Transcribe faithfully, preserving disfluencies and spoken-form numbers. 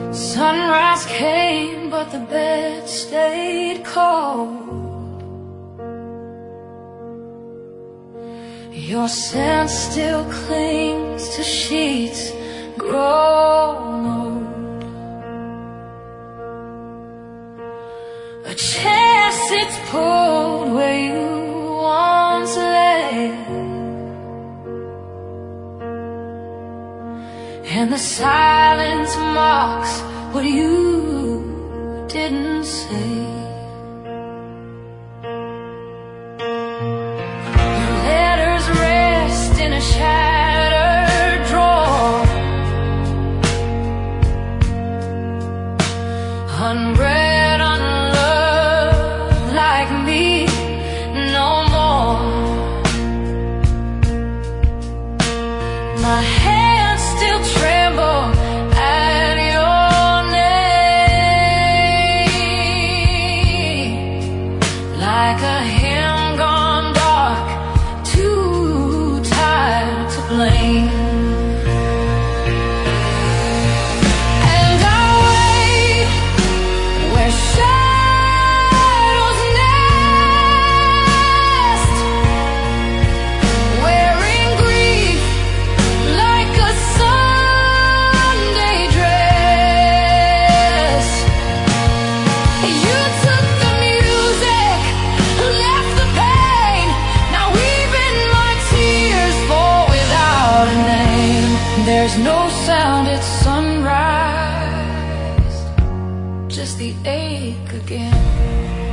Sunrise came, but the bed stayed cold. Your scent still clings to sheets grown old. A chair sits pulled where you once lay, and the silence mocks what you didn't say. Your letters rest in a shattered drawer, unread, unloved, like me no more. My hands still tremble at your name, like a hymn gone dark, too tired to blame. And I wait where shadows nest, wearing grief like a Sunday dress. You took the music, left the pain. Now even my tears fall without a name. There's no sound at sunrise, just the ache again.